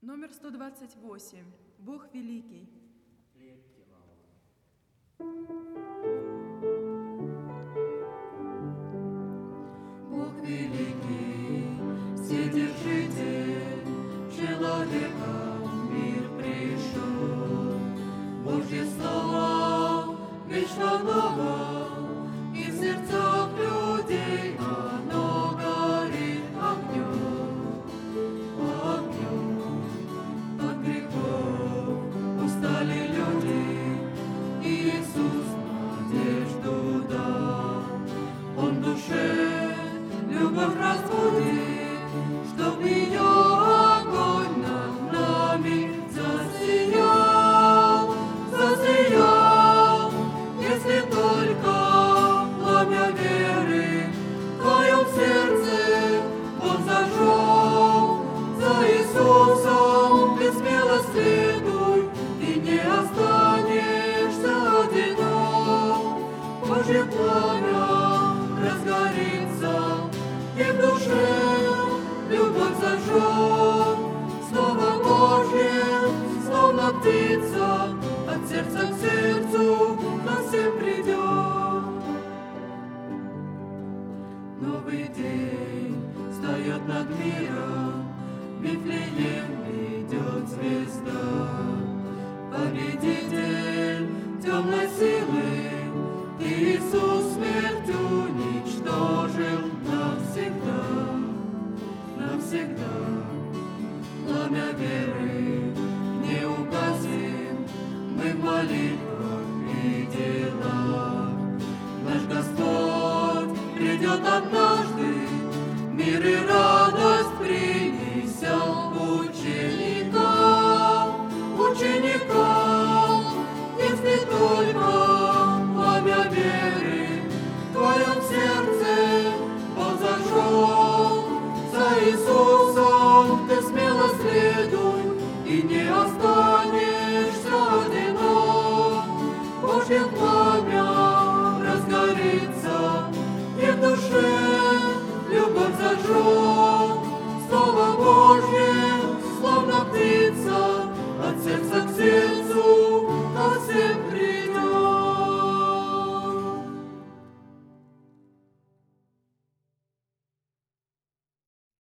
Номер 128. Бог великий. Бог великий, вседержитель, человека в мир пришел. Божье слово вечно ново, и в сердцах людей оно горит огнем, огнем. От грехов устали люди, и Иисус надежду дал. Он в душе любовь разбудит, чтоб ее огонь над нами засиял, засиял. Если только пламя веры в твоем сердце Он зажег, за Иисусом ты смело следуй, и не останешься одинок. Божье пламя разгорится, и в душе любовь зажжет. Слово Божье, словно птица, от сердца к сердцу ко всем придет. Новый день встает над миром, в Вифлеем идет звезда. Победитель темной силы, Иисус смерть уничтожил навсегда, навсегда. Пламя веры не угасим мы в молитвах и делах. Наш Господь придет однажды, мир и радость принеся ученикам, ученикам. Если только пламя веры в твоем сердце Он зажег, за Иисусом ты смело следуй, и не останешься одинок. Божье пламя разгорится, и в душе любовь зажжет. Слово Божье, словно птица, от сердца